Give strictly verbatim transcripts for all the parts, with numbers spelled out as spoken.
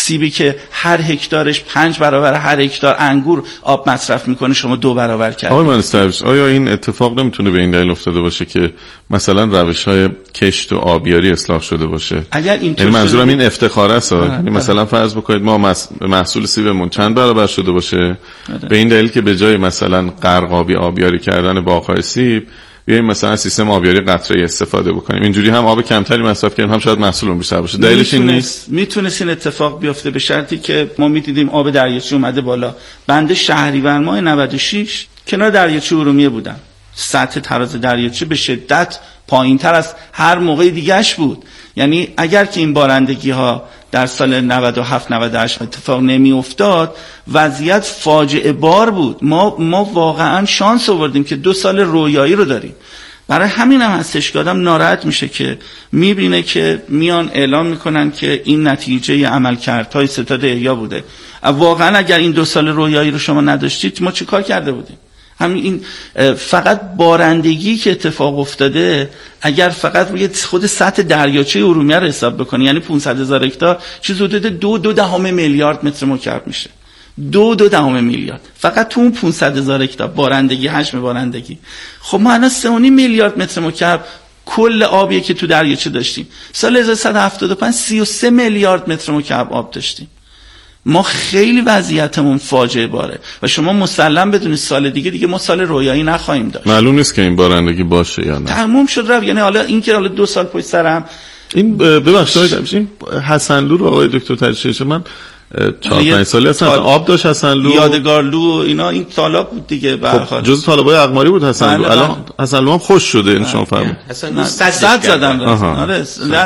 سیبی که هر هکتارش پنج برابر هر هکتار انگور آب مصرف میکنه شما دو برابر کردید. آقای مهندس درویش، آیا این اتفاق نمیتونه به این دلیل افتاده باشه که مثلا روش‌های کشت و آبیاری اصلاح شده باشه؟ اگر اینطور یعنی منظورم این افتخار است. یعنی مثلا فرض بکنید ما محصول سیبمون چند برابر شده باشه به این دلیل که به جای مثلا غرقابی آبیاری کردن باغ‌های سیب بیایم مثلا سیستم آبیاری قطره‌ای استفاده بکنیم، اینجوری هم آب کمتری مصرف کنیم هم شاید محصولمون بیشتر باشه. دلیلش این نیست؟ میتونه این اتفاق بیفته به شرطی که ما میدیدیم آب دریاچه اومده بالا. بنده شهریور ماه نود و شش کنار دریاچه ارومیه بودم، سطح تراز دریاچه به شدت پایینتر از هر موقع دیگه‌اش بود. یعنی اگر که این بارندگی ها در سال نود و هفت نود و هشت اتفاق نمی افتاد وضعیت فاجعه بار بود. ما ما واقعا شانس آوردیم که دو سال رویایی رو داریم. برای همین هم هستش که آدم ناراحت میشه که میبینه که میان اعلام میکنن که این نتیجه عملکردهای ستاد احیا بوده. واقعا اگر این دو سال رویایی رو شما نداشتید ما چه کار کرده بودیم؟ همین این فقط بارندگی که اتفاق افتاده اگر فقط روی خود سطح دریاچه ارومیه رو حساب بکنی یعنی پانصد هزار هکتار چیز حدود دو دو دهم میلیارد متر مکعب میشه. دو دو دهم میلیارد فقط تو اون پانصد هزار هکتار بارندگی، حجم بارندگی. خب ما الان سه و نیم میلیارد متر مکعب کل آبی که تو دریاچه داشتیم. سال هزار و سیصد و هفتاد و پنج سی و سه میلیارد متر مکعب آب داشتیم. ما خیلی وضعیتمون فاجعه باره و شما مسلم بدونید سال دیگه دیگه ما سال رویایی نخواهیم داشت. معلوم نیست که این بارندگی باشه یا نه. تموم شد رفت. یعنی حالا این که حالا دو سال پشت سرم این ببخشید این حسنلو رو آقای دکتر تجریش من چهار پنج سالی اصلا تال... آب داشت حسنلو، یادگارلو اینا این تالاب بود دیگه. به هر حال جزء تالابای اقماری بود حسنلو. الان حسنلو هم خوش شده این شما فهمید حسنلو صد زدن. آره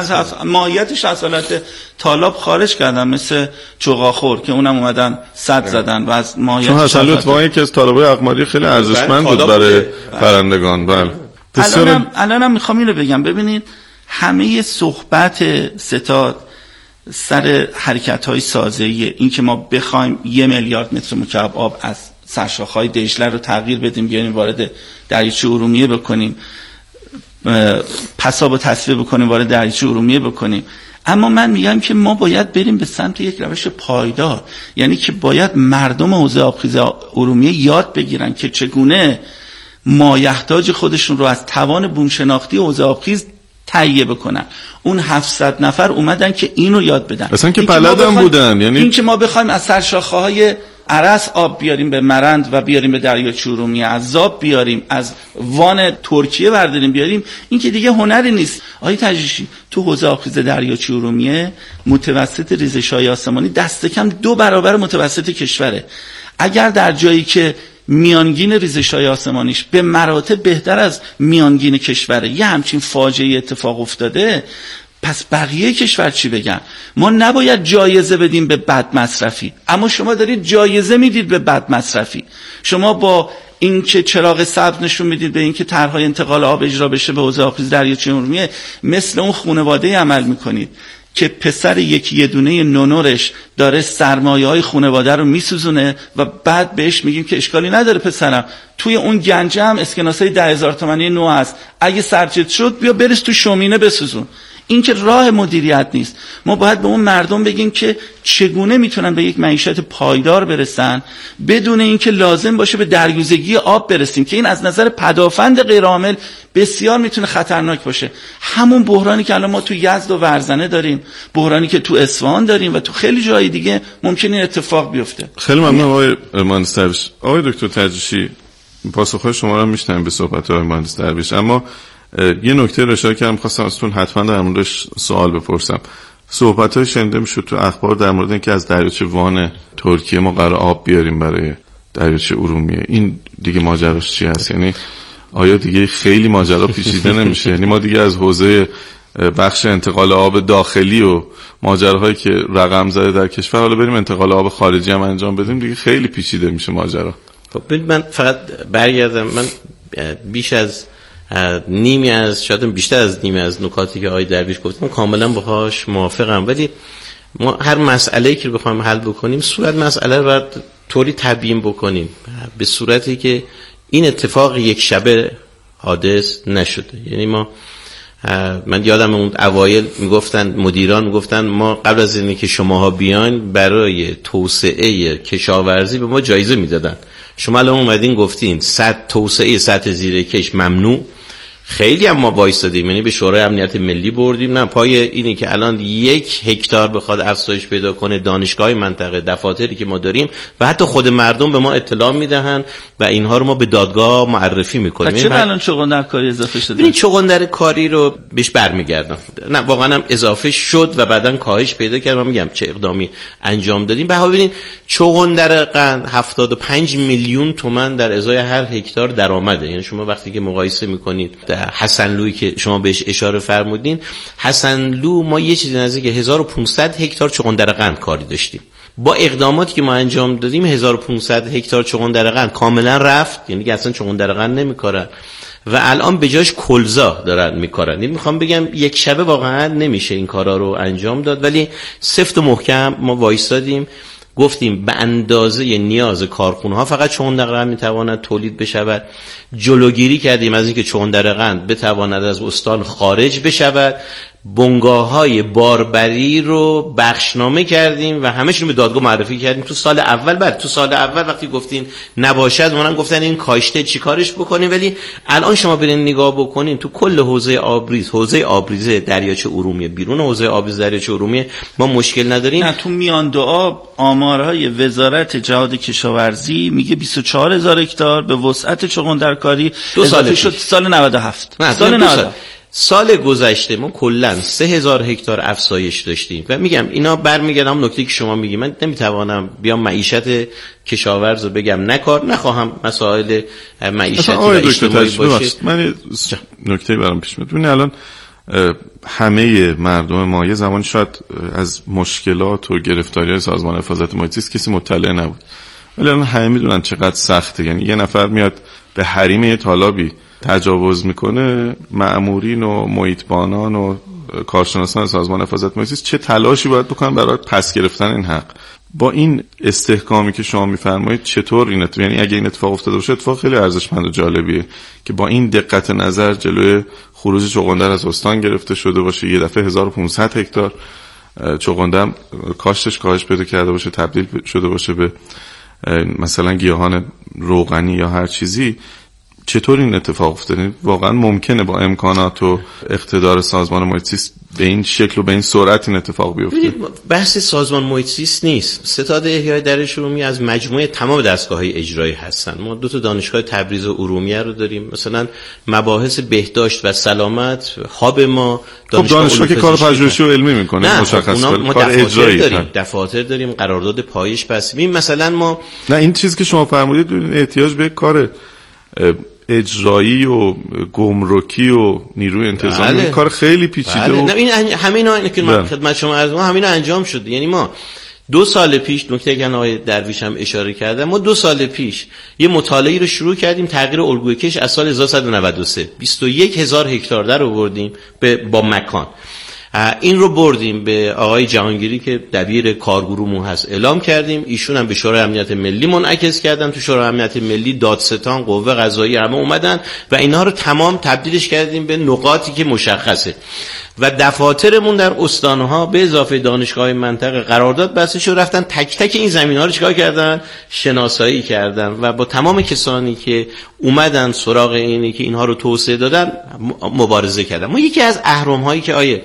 ماهیتش از حالت تالاب خارج کردن مثل چوغاخور که اونم اومدن صد زدن و از ماهیت چون حسنلو اتفاقا یکی از تالابای اقماری خیلی ارزشمند بود برای پرندگان. بله الانم الانم میخوام اینو بگم ببینید همه صحبت ستاد سر حرکت‌های سازه‌ای این که ما بخوایم یه میلیارد متر مکعب آب از سرشاخه‌های دجله رو تغییر بدیم بیاریم وارد دریاچه ارومیه بکنیم، پساب رو تصفیه بکنیم وارد دریاچه ارومیه بکنیم. اما من میگم که ما باید بریم به سمت یک روش پایدار، یعنی که باید مردم حوزه آبخیز ارومیه یاد بگیرن که چگونه مایحتاج خودشون رو از توان بوم شناختی حوزه آبخیز تهیه بکنن. اون هفتصد نفر اومدن که اینو یاد بدن. اصلا که بلدم بودن. یعنی این که ما بخوایم از سرشاخه‌های عرس آب بیاریم به مرند و بیاریم به دریاچه ارومیه، از زاب بیاریم، از وان ترکیه برداریم بیاریم، این که دیگه هنری نیست. آقای تجریشی تو حوزه آبخیز دریاچه ارومیه متوسط ریزش‌های آسمانی دست کم دو برابر متوسط کشوره. اگر در جایی که میانگین ریزش‌های آسمانیش به مراتب بهتر از میانگین کشوره یه همچین فاجعه اتفاق افتاده، پس بقیه کشور چی بگن؟ ما نباید جایزه بدیم به بد مصرفی، اما شما دارید جایزه میدید به بد مصرفی. شما با این که چراغ سبز نشون میدید به این که طرح‌های انتقال آب اجرا بشه به حوزه آبخیز دریاچه ارومیه، مثل اون خانواده عمل میکنید که پسر یکی یه دونه نونورش داره سرمایه‌های خانواده رو میسوزونه و بعد بهش میگیم که اشکالی نداره پسرم، توی اون گنجه هم اسکناسای ده هزار تومانی نو هست، اگه سرجت شد بیا برس تو شومینه بسوزون. این که راه مدیریت نیست. ما باید به اون مردم بگیم که چگونه میتونن به یک معیشت پایدار برسن بدون اینکه لازم باشه به دریوزگی آب برسیم که این از نظر پدافند غیرعامل بسیار میتونه خطرناک باشه. همون بحرانی که الان ما تو یزد و ورزنه داریم، بحرانی که تو اصفهان داریم و تو خیلی جای دیگه ممکنه این اتفاق بیفته. خیلی ممنون آقای مهندس درویش. آقای دکتر تجریشی پاسخهای شما رو میشنویم به صحبت‌های مهندس درویش، اما یه نکته رو اشاره کردم خواستم ازتون حتما در موردش سوال بپرسم. صحبت‌های شنیده میشد تو اخبار در مورد اینکه از دریاچه وان ترکیه ما قرار آب بیاریم برای دریاچه ارومیه. این دیگه ماجراش چی هست؟ یعنی آیا دیگه خیلی ماجرا پیچیده نمیشه؟ یعنی ما دیگه از حوزه بخش انتقال آب داخلی و ماجراهایی که رقم زده در کشور حالا بریم انتقال آب خارجی هم انجام بدیم، دیگه خیلی پیچیده میشه ماجرا. خب من فقط برگردم، من بیش از نیمی از شاید بیشتر از نیمی از نکاتی که آقای درویش گفتم کاملا باهاش موافقم، ولی ما هر مسئله‌ای که بخوایم حل بکنیم صورت مسئله رو باید طوری تبیین بکنیم به صورتی که این اتفاق یک شبه حادث نشده. یعنی ما من یادم اون اوایل میگفتن مدیران میگفتن ما قبل از اینکه که شماها بیاین برای توسعه کشاورزی به ما جایزه میدادن. شما الان اومدین گفتین سطح توسعه سطح زیرکش ممنوع. خیلی هم ما وایسادیم، یعنی به شورای امنیت ملی بردیم، نه پای اینی که الان یک هکتار بخواد افزایش پیدا کنه دانشگاه منطقه، دفاتری که ما داریم و حتی خود مردم به ما اطلاع میدهن و اینها رو ما به دادگاه معرفی میکنیم. چرا الان چغندر کاری اضافه شده؟ ببین چغندر کاری رو بهش برمیگردم، نه واقعا هم اضافه شد و بعدن کاهش پیدا کرد. من میگم چه اقدامی انجام دادیم. به ببین چغندر قند هفتاد و پنج میلیون تومان در ازای هر هکتار درآمده. یعنی شما وقتی که مقایسه میکنید حسنلویی که شما بهش اشاره فرمودین، حسنلو ما یه چیزی نزدیک هزار و پانصد هکتار چغندر قند کاری داشتیم. با اقداماتی که ما انجام دادیم هزار و پانصد هکتار چغندر قند کاملا رفت، یعنی که اصلا چغندر قند نمیکارن و الان به جاش کلزا دارن میکارن. یعنی میخوام بگم یک شبه واقعا نمیشه این کارا رو انجام داد، ولی سفت و محکم ما وایستادیم، گفتیم به اندازه نیاز کارخونه ها فقط چغندر قند میتواند تولید بشود. جلوگیری کردیم از اینکه چغندر قند بتواند از استان خارج بشود. بنگاه‌های باربری رو بخشنامه کردیم و همه‌شون به دادگاه معرفی کردیم تو سال اول. بعد تو سال اول وقتی گفتین نباشد، منم گفتن این کاشته چیکارش بکنیم، ولی الان شما برین نگاه بکنین تو کل حوزه آبریز، حوزه آبریزه دریاچه ارومیه، بیرون حوزه آبریز دریاچه ارومیه ما مشکل نداریم. نه تو میان دو آب آمارهای وزارت جهاد کشاورزی میگه بیست و چهار هزار هکتار به وسعت چغندرکاری اضافه شد سال نود و هفت. نه سال نود و هفت. سال گذشته ما کلا سه هزار هکتار افزایش داشتیم و میگم اینا برمیگردم نکته که شما میگی. من نمیتوانم بیام معیشت کشاورز رو بگم نکار، نخواهم مسائل معیشتی و اجتماعی باشه. من نکته برام پیش میاد. ببین الان همه مردم ما یه زمانی شاید از مشکلات و گرفتاری‌های سازمان حفاظت محیط زیست کسی مطلع نبود، ولی الان همه میدونن چقدر سخته. یعنی یه نفر میاد به حریم یه تالابی تجاوز میکنه، مأمورین و محیطبانان و کارشناسان سازمان حفاظت محیط زیست چه تلاشی باید بکنن برای پس گرفتن این حق. با این استحکامی که شما میفرمایید چطور این اتفاق، یعنی اگه این اتفاق افتاده باشه اتفاق خیلی ارزشمند و جالبیه که با این دقت نظر جلوی خروج چغندر از استان گرفته شده باشه، یه دفعه هزار و پانصد هکتار چغندر کاشتش کاهش پیدا کرده باشه، تبدیل شده باشه به مثلا گیاهان روغنی یا هر چیزی. چطور این اتفاق افتاده؟ واقعا ممکنه با امکانات و اقتدار سازمان محیط زیست به این شکل و به این سرعت این اتفاق بیفته؟ بحث سازمان محیط زیست نیست. ستاد احیای دریاچه ارومیه از مجموعه تمام دستگاه‌های اجرایی هستن. ما دو تا دانشگاه تبریز و ارومیه رو داریم. مثلا مباحث بهداشت و سلامت هاب ما دانشگاه, دانشگاه که کار پژوهشی و علمی میکنه مشخص ما کار اجرایی داریم، دفاتر داریم، قرارداد پایش بستیم. مثلا ما نه این چیزی که شما فرمودید احتیاج به کار اجرایی و گمرکی و نیروی انتظامی بله. کار خیلی پیچیده بله. و نه این همه اینا که من خدمت شما عرض کنم همینا انجام شد. یعنی ما دو سال پیش، نکته که آقای درویش هم اشاره کردن، ما دو سال پیش یه مطالعه رو شروع کردیم تغییر الگوی کش از سال هزار و صد و نود و سه بیست و یک هزار هکتار در آوردیم به با مکان. این رو بردیم به آقای جهانگیری که دبیر کارگروهمون هست اعلام کردیم، ایشون هم به شورای امنیت ملی منعکس کردن. تو شورای امنیت ملی دادستان، قوه قضاییه همه اومدن و اینها رو تمام تبدیلش کردیم به نقاطی که مشخصه و دفاترمون در استانها به اضافه دانشگاه منطقه قرارداد بسته شد، رفتن تک تک این زمین‌ها رو چیکار کردن؟ شناسایی کردن و با تمام کسانی که اومدن سراغ اینی که اینها رو توسعه دادن مبارزه کردن. ما یکی از اهرم‌هایی که آیه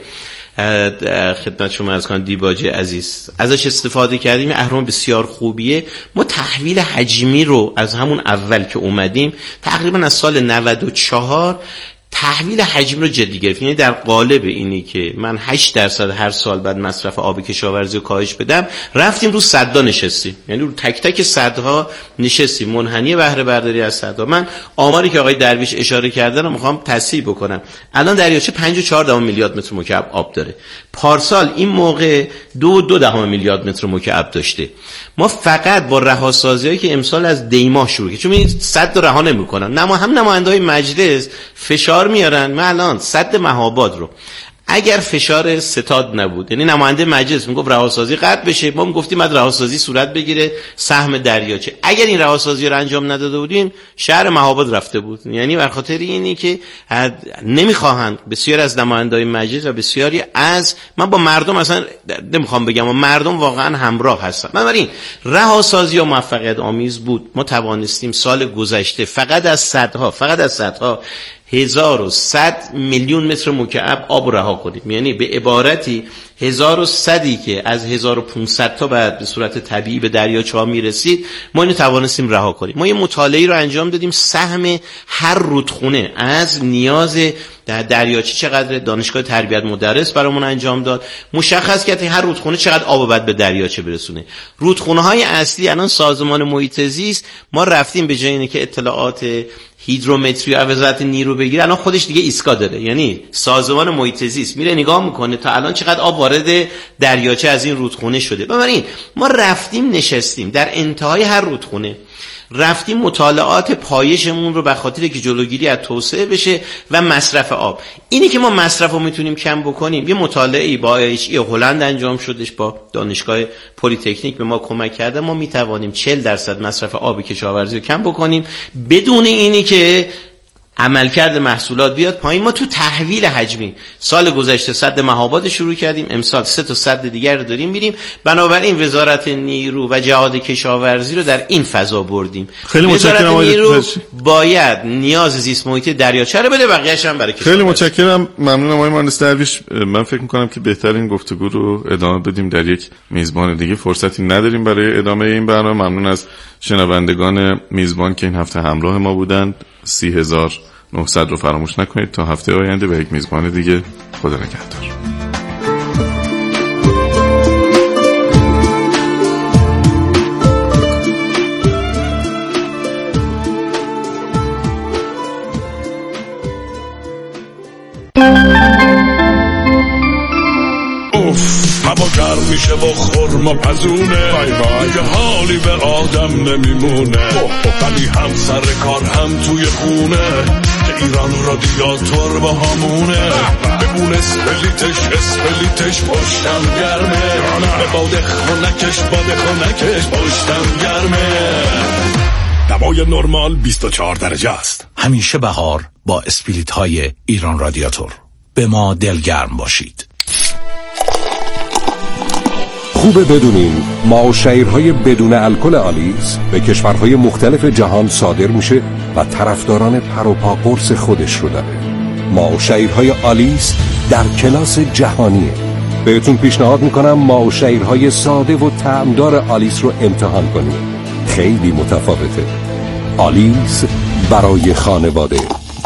خدمت شما از کان دیباجی عزیز ازش استفاده کردیم، اهرم بسیار خوبیه. ما تحویل حجمی رو از همون اول که اومدیم تقریبا از سال نود و چهار تحویل حجم رو جدی گرفتیم. یعنی در قالب اینی که من هشت درصد هر سال بعد مصرف آب کشاورزی رو کاهش بدم، رفتیم رو سدها نشستیم، یعنی رو تک تک سدها نشستیم، منحنی بهره برداری از سدها. من آماری که آقای درویش اشاره کردن رو میخوام تصحیح بکنم. الان دریاچه پنج و چهار دهم میلیارد متر مکعب آب داره. پارسال این موقع دو دو دهم میلیارد متر مکعب داشته. ما فقط با رهاسازیایی که امسال از دیما شروع کردیم، چون این سد رو رها نمی‌کنن، نما هم نماینده‌های مجلس فشار میارن. من الان سد مهاباد رو اگر فشار ستاد نبود، یعنی نماینده مجلس میگفت رهاسازی قطع بشه، ما میگفتیم بعد رهاسازی صورت بگیره سهم دریاچه. اگر این رهاسازی رو انجام نداده بودیم شهر مهاباد رفته بود. یعنی به خاطر اینی که نمیخواهند بسیار از نماینده‌های مجلس و بسیاری از، من با مردم اصلا نمیخوام بگم، و مردم واقعا همراه هستن. بنابراین رهاسازی و موفقیت آمیز بود. ما توانستیم سال گذشته فقط از صدها فقط از صدها هزار و صد میلیون متر مکعب آب رها کنیم. یعنی به عبارتی هزار و صدی که از هزار و پانصد تا بعد به صورت طبیعی به دریاچه‌ها میرسید ما اینو توانستیم رها کنیم. ما یه مطالعه‌ای رو انجام دادیم سهم هر رودخونه از نیاز در دریاچه چقدر، دانشگاه تربیت مدرس برامون انجام داد، مشخص کرد هر رودخونه چقدر آب بعد به دریاچه برسونه. رودخونه‌های اصلی الان سازمان محیط زیست ما رفتیم به جای اینکه که اطلاعات هیدرومتری و وزارت نیرو بگیره، الان خودش دیگه ایسکا داره. یعنی سازمان محیط زیست میره نگاه میکنه تا الان چقدر آب وارد دریاچه از این رودخونه شده. بنابراین ما رفتیم نشستیم در انتهای هر رودخونه، رفتیم مطالعات پایشمون رو به خاطر که جلوگیری از توسعه بشه و مصرف آب. اینی که ما مصرف رو میتونیم کم بکنیم، یه مطالعه‌ای با ایچ ای هلند انجام شدش، با دانشگاه پلی تکنیک به ما کمک کرده. ما میتوانیم چهل درصد مصرف آب کشاورزی رو کم بکنیم بدون اینی که عملکرد محصولات بیاد پایین. ما تو تحویل حجمی سال گذشته سد مهاباد شروع کردیم، امسال سه تا سد دیگر رو داریم میریم. بنابراین وزارت نیرو و جهاد کشاورزی رو در این فضا بردیم. خیلی متشکرم آقای نیرو باید نیاز زیست محیطی دریاچه رو بده، بقیه‌اش هم برای کشاورزی. خیلی متشکرم، ممنونم آقای مهندس درویش. من فکر می‌کنم که بهتر این گفتگو رو ادامه بدیم در یک میزبان دیگه، فرصتی نداریم برای ادامه این برنامه. ممنون از شنوندگان میزبان که این هفته همراه ما بودند. سی هزار و نهصد رو فراموش نکنید. تا هفته آینده به یک میزبان دیگه. خدا نگهدار. هوا گرم میشه و خورما پزونه، دیگه حالی به آدم نمیمونه، ولی هم سر کار هم توی خونه که ایران رادیاتور با همونه. بمون اسپلیتش اسپلیتش پشتم گرمه، به باده خونکش باده خونکش پشتم گرمه. دوای نرمال بیست و چهار درجه است. همیشه بهار با اسپلیت های ایران رادیاتور. به ما دلگرم باشید. خوبه بدونین معاشرهای بدون الکل آلیس به کشورهای مختلف جهان صادر میشه و طرفداران پر و پا قرص خودش رو داره. معاشرهای آلیس در کلاس جهانیه. بهتون پیشنهاد میکنم معاشرهای ساده و طعمدار آلیس رو امتحان کنید. خیلی متفاوته. آلیس برای خانواده.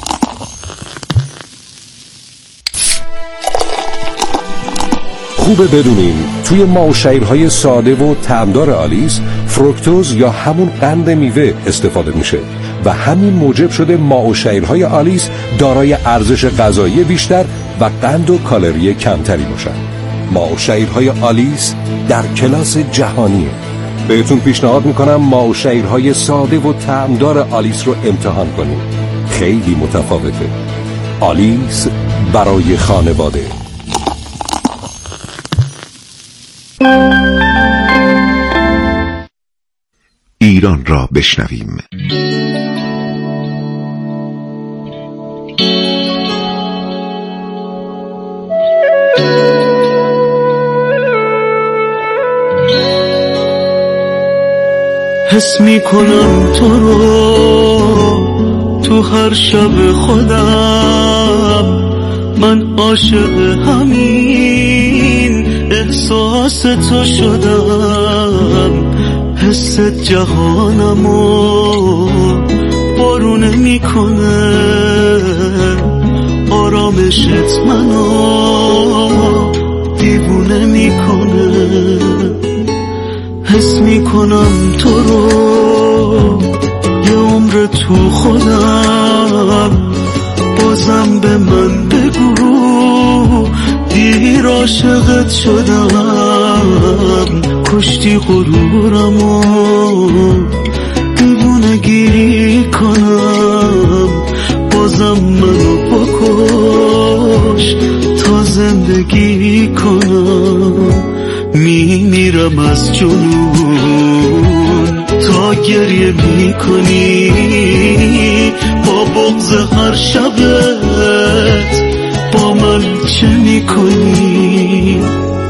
خوبه بدونین توی معاشرهای ساده و طعمدار آلیس فروکتوز یا همون قند میوه استفاده میشه و همین موجب شده معاشرهای آلیس دارای ارزش غذایی بیشتر و قند و کالری کمتری باشن. معاشرهای آلیس در کلاس جهانیه. بهتون پیشنهاد میکنم معاشرهای ساده و طعمدار آلیس رو امتحان کنید. خیلی متفاوته. آلیس برای خانواده. ایران را بشنویم. حس میکنم تو رو تو هر شب خودم، من عاشق همین احساس تو شدم. حس جهانمو بارونه میکنه، آرامشت منو دیوونه میکنه. حس میکنم تو رو یه عمر تو خودم، بازم به من بگو دیر عاشقت شدم. کشتی غرورمو دیوونه گیری کنم، بازم منو بکش تا زنده کنم، میمیرم از جنون تا گریه میکنی با بغض هر شبت با من چه میکنی؟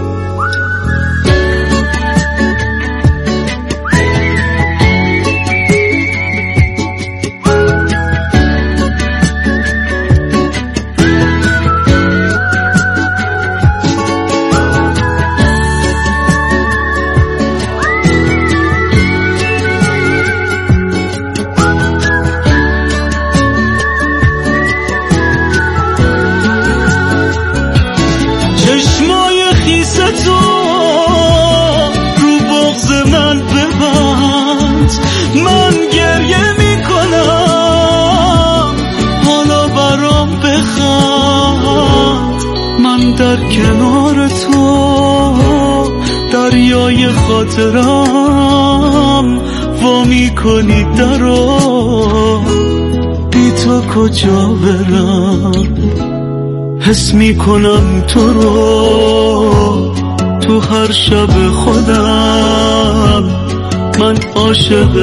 در کنار تو دریای خاطرم وا میکنی درو، بی تو کجا برم؟ حس میکنم تو رو تو هر شب خودم، من عاشق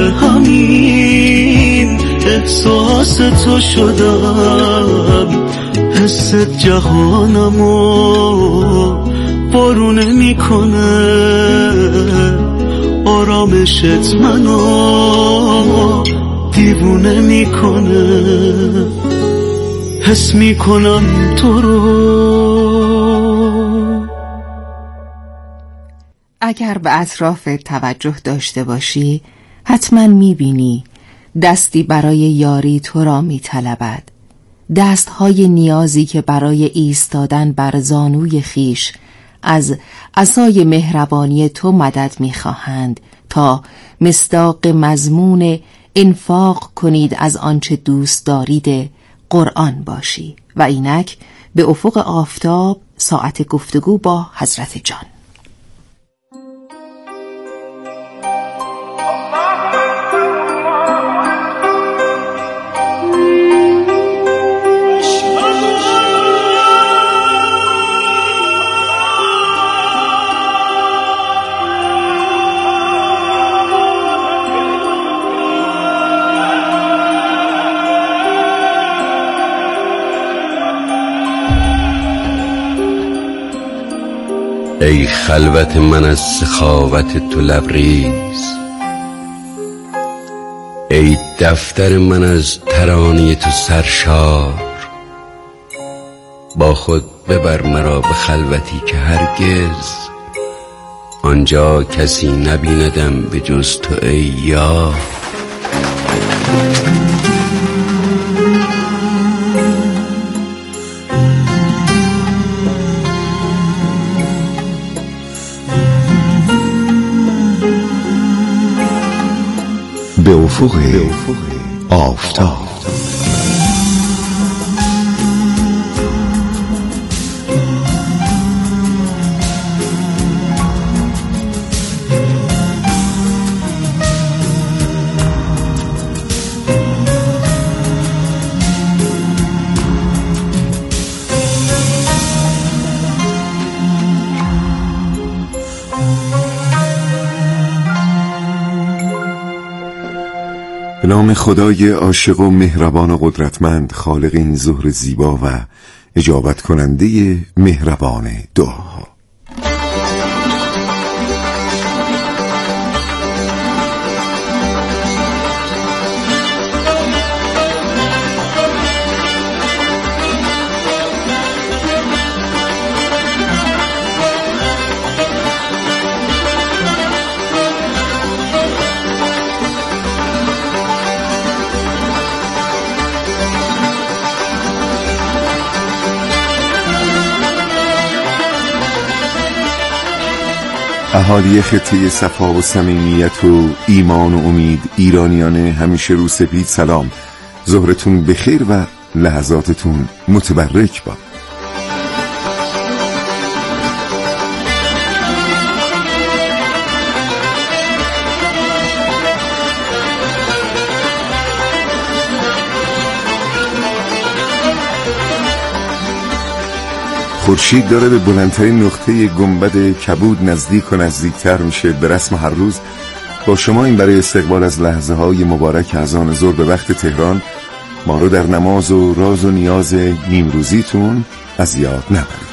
همین احساس تو شدم. حس جهانمو بارونه میکنه، آرامشت منو دیوونه میکنه. حس میکنم تو رو. اگر به اطراف توجه داشته باشی حتما میبینی دستی برای یاری تو را میطلبد، دستهای نیازی که برای ایستادن بر زانوی خیش از عصای مهربانی تو مدد میخواهند تا مصداق مضمون انفاق کنید از آنچه دوست دارید قرآن باشی. و اینک به افق آفتاب ساعت گفتگو با حضرت جان. ای خلوت من از سخاوت تو لبریز، ای دفتر من از ترانه تو سرشار. با خود ببر مرا به خلوتی که هرگز آنجا کسی نبیندم به جز تو ای یار. به افق آفتاب. به نام خدای عاشق و مهربان و قدرتمند، خالق این ظهر زیبا و اجابت کننده مهربان دعاها. اهالی خطه صفا و صمیمیت و ایمان و امید، ایرانیان همیشه رو سپید، سلام. ظهرتون بخیر و لحظاتتون متبرک باد. خورشید داره به بلندترین نقطه گنبد کبود نزدیک و نزدیکتر میشه. به رسم هر روز با شما این برای استقبال از لحظه های مبارک اذان ظهر به وقت تهران ما رو در نماز و راز و نیاز نیمروزیتون از یاد نبرید.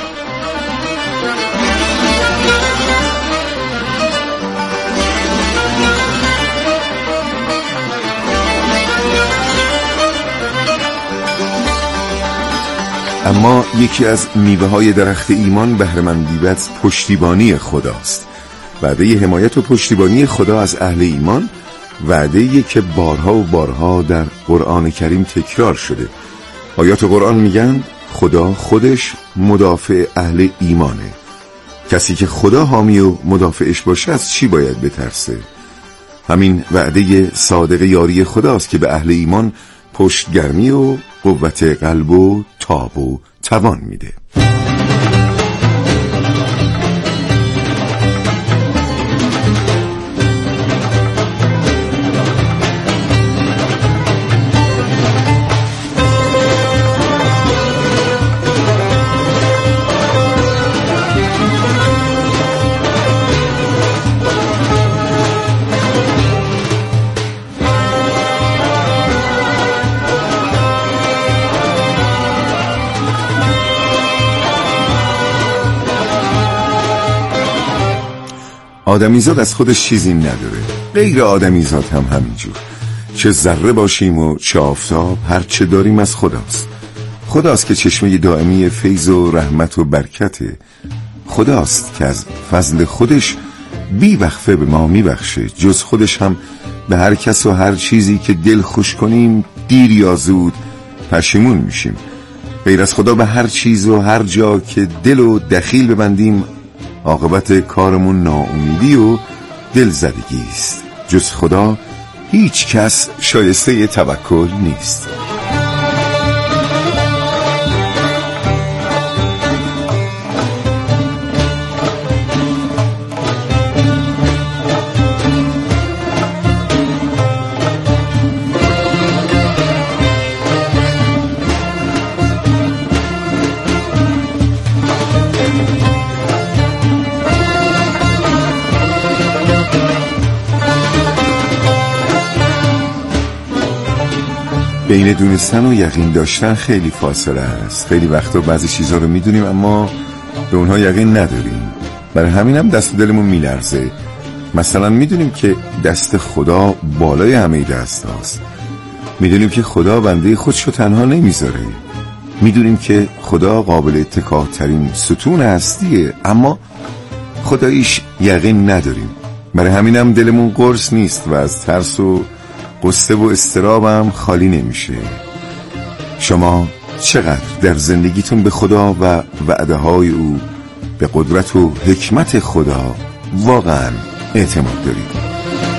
اما یکی از میوه های درخت ایمان بهره‌مندی و پشتیبانی خداست. وعده حمایت و پشتیبانی خدا از اهل ایمان وعده‌ای که بارها و بارها در قرآن کریم تکرار شده. آیات قرآن میگن خدا خودش مدافع اهل ایمانه. کسی که خدا حامی و مدافعش باشه از چی باید بترسه؟ همین وعده صادق یاری خداست که به اهل ایمان پشتگرمی و قوت قلب و تاب و توان میده. آدمیزاد از خودش چیزی نداره، غیر آدمیزاد هم همینجور. چه ذره باشیم و چه آفتاب، هر چه داریم از خداست. خداست که چشمه دائمی فیض و رحمت و برکته. خداست که از فضل خودش بی وقفه به ما میبخشه. جز خودش هم به هر کس و هر چیزی که دل خوش کنیم دیر یا زود پشیمون میشیم. غیر از خدا به هر چیز و هر جا که دل و دخیل ببندیم عاقبت کارمون ناامیدی و دلزدگی است. جز خدا هیچ کس شایسته توکل نیست. بین دونستن و یقین داشتن خیلی فاصله است. خیلی وقتا بعضی چیزها رو میدونیم اما به اونها یقین نداریم. برای همین هم دست و دلمون میلرزه. مثلا میدونیم که دست خدا بالای همه دست هاست. میدونیم که خدا بنده خودشو تنها نمیذاره. میدونیم که خدا قابل اتکا ترین ستون هستیه، اما خداییش یقین نداریم. برای همین هم دلمون قرص نیست و از ترس و قصه و اضطرابم خالی نمیشه. شما چقدر در زندگیتون به خدا و وعده های او، به قدرت و حکمت خدا واقعا اعتماد دارید؟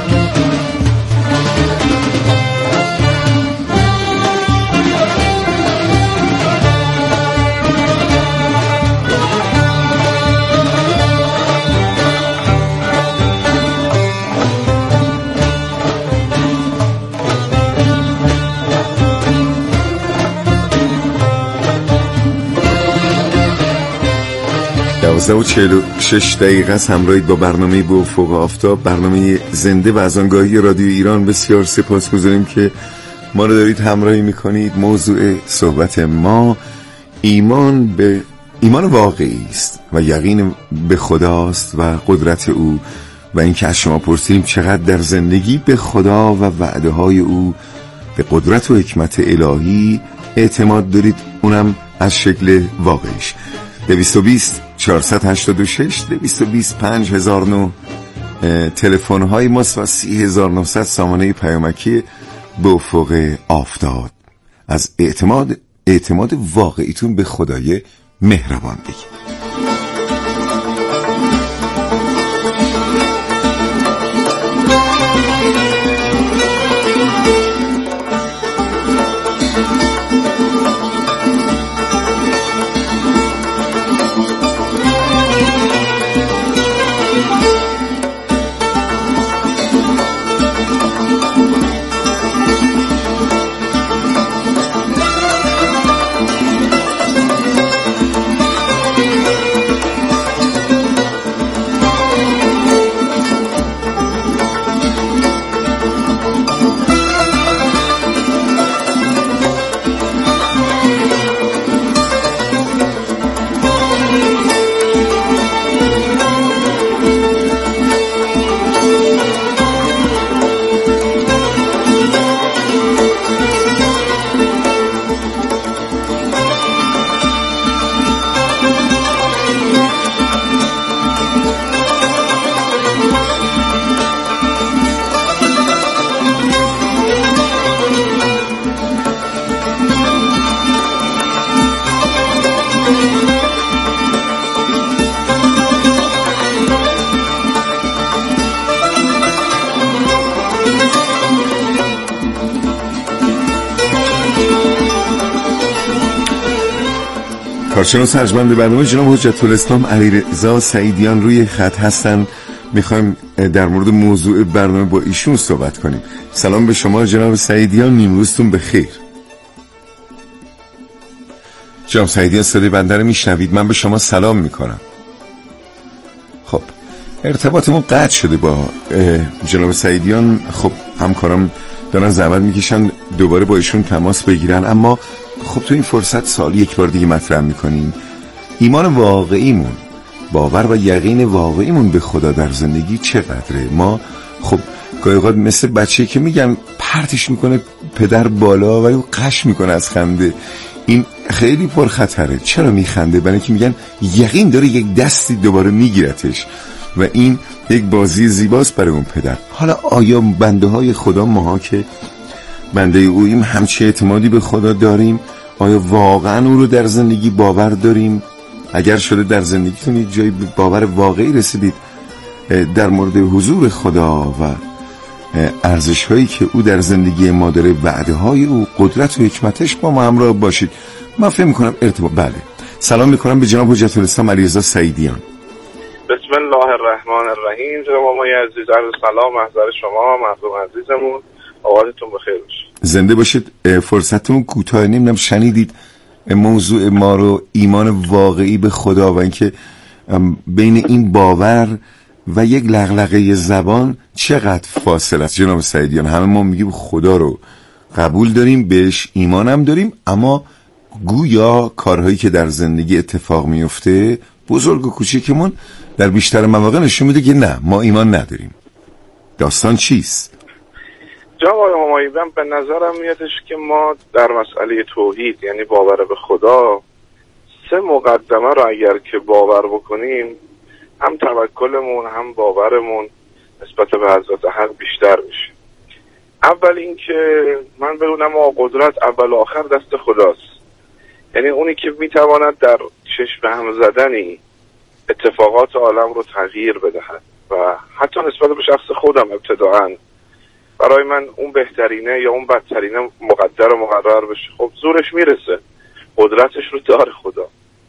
دوازده و چهل و شش دقیقه است. همراهید با برنامه با افق آفتاب، برنامه زنده و از آنگاهی رادیو ایران. بسیار سپاسگزاریم که ما رو دارید همراهی میکنید. موضوع صحبت ما ایمان به ایمان واقعی است و یقین به خداست و قدرت او و اینکه از شما پرسیدیم چقدر در زندگی به خدا و وعده های او، به قدرت و حکمت الهی اعتماد دارید، اونم از شکل واقعیش. دویست و بیست چهارصد و هشتاد و شش دویست و بیست پنج هزار و نه تلفن های ماست و سی هزار و نهصد سامانه پیامکی به افق آفتاب. از اعتماد اعتماد واقعیتون به خدای مهربان بگید. کارشناس ارجمند برنامه جناب حجت الاسلام علیرضا سعیدیان روی خط هستن. میخوایم در مورد موضوع برنامه با ایشون صحبت کنیم. سلام به شما جناب سعیدیان، نیمروزتون بخیر. جناب سعیدیان صدای بنده رو میشنوید؟ من به شما سلام میکنم. خب ارتباطمون قطع شده با جناب سعیدیان. خب همکارام دارن زحمت میکشن دوباره با ایشون تماس بگیرن، اما خب تو این فرصت سال یک بار دیگه مطرح میکنیم ایمان واقعیمون، باور و یقین واقعیمون به خدا در زندگی چقدره. ما خب گاهی اوقات مثل بچه که میگن پرتش میکنه پدر بالا ولی او قش میکنه از خنده. این خیلی پرخطره. چرا میخنده؟ برای اینکه میگن یقین داره یک دستی دوباره میگیرتش و این یک بازی زیباست برای اون پدر. حالا آیا بنده های خدا، ماها که بنده اویم، همچه اعتمادی به خدا داریم؟ آیا واقعا او رو در زندگی باور داریم؟ اگر شده در زندگیتون یک جایی به باور واقعی رسیدید در مورد حضور خدا و ارزش هایی که او در زندگی ما داره، وعده های او، قدرت و حکمتش، با ما همراه باشید. من فکر میکنم ارتباط. بله، سلام میکنم به جناب حجت الاسلام علیرضا سعیدیان. بسم الله الرحمن الرحیم. جناب آقای عزیز، عرض سلام محضر شما مردم عزیزمون، اوقاتتون بخیر باشه. زنده باشید. فرصتمون کوتاه، نمیدونم شنیدید موضوع ما رو، ایمان واقعی به خدا و اینکه بین این باور و یک لغلقه زبان چقدر فاصله است. جناب سعیدیان، همه ما میگیم خدا رو قبول داریم، بهش ایمانم داریم، اما گویا کارهایی که در زندگی اتفاق میفته، بزرگ و کوچیکمون، در بیشتر مواقع نشون میده که نه، ما ایمان نداریم. داستان چیست؟ جناب آقای همایی، من به نظرم میادش که ما در مسئله توحید، یعنی باور به خدا، سه مقدمه رو اگر که باور بکنیم، هم توکلمون هم باورمون نسبت به حضرت حق بیشتر میشه. اول این که من بدونم آقا قدرت اول و آخر دست خداست، یعنی اونی که میتواند در چشم هم زدنی اتفاقات عالم رو تغییر بدهد و حتی نسبت به شخص خودم ابتداعاً برای من اون بهترینه یا اون بدترینه مقدر و مقرر بشه. خب زورش میرسه، قدرتش رو داره خدا.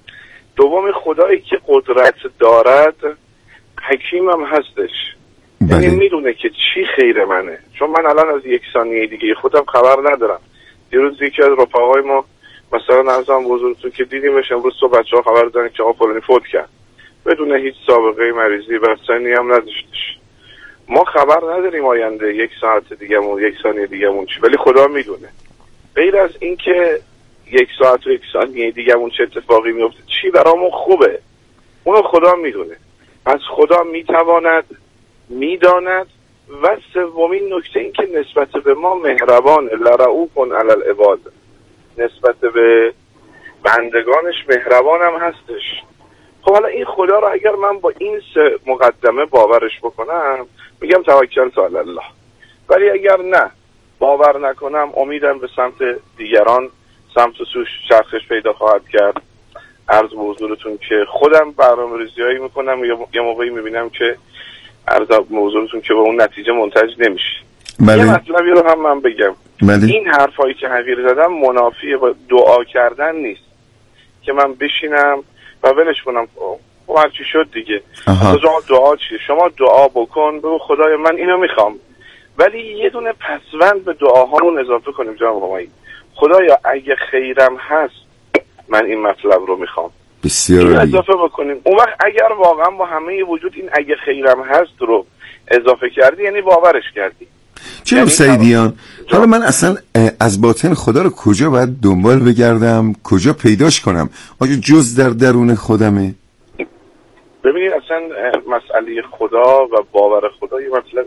دوم، خدایی که قدرت دارد حکیم هم هستش، یعنی میدونه که چی خیر منه. چون من الان از یک ثانیه دیگه خودم خبر ندارم. دیروز یکی از رفقای ما مثلا نظام بزرگتون که دیدیمش، امروز صبح بچه ها خبر دارن که آقا فلانی فوت کرد بدون هیچ سابقه مریضی و سنی هم نداشتش. ما خبر نداریم آینده یک ساعت دیگه‌مون، یک ثانیه دیگه‌مون چی، ولی خدا میدونه. غیر از این که یک ساعت و یک ثانیه دیگه‌مون چه اتفاقی میفته، چی برامون خوبه، اونو خدا میدونه. پس خدا میتواند، میداند. و سومین نکته این که نسبت به ما مهربان، لرؤوف علی العباد، نسبت به بندگانش مهربان هم هستش. خب حالا این خدا رو اگر من با این سه مقدمه باورش بکنم، میگم توکلت علی الله. ولی اگر نه، باور نکنم، امیدم به سمت دیگران، سمت و سوش چرخش پیدا خواهد کرد. عرض به حضورتون که خودم برنامه‌ریزی‌هایی میکنم، یه موقعی میبینم که عرض به حضورتون که به اون نتیجه منتج نمیشه. بله. یه مطلبی رو هم من بگم. بله. این حرفایی که حقیر زدم منافی با دعا کردن نیست که من بشینم و ولش کنم خب هرچی شد دیگه. شما دعا چیه؟ شما دعا بکن، بگو خدای من اینو میخوام، ولی یه دونه پسوند به دعاهامون اضافه کنیم. جناب همایی، خدایا اگه خیرم هست من این مطلب رو میخوام، بسیار اضافه بکنیم. اون وقت اگر واقعا با همه وجود این اگه خیرم هست رو اضافه کردی، یعنی باورش کردی. جناب یعنی سعیدیان، حالا من اصلا از باطن خدا رو کجا باید دنبال بگردم، کجا پیداش کنم؟ آیا جز در درون خودمه؟ ببینید اصلا مسئله خدا و باور خدا یه مطلب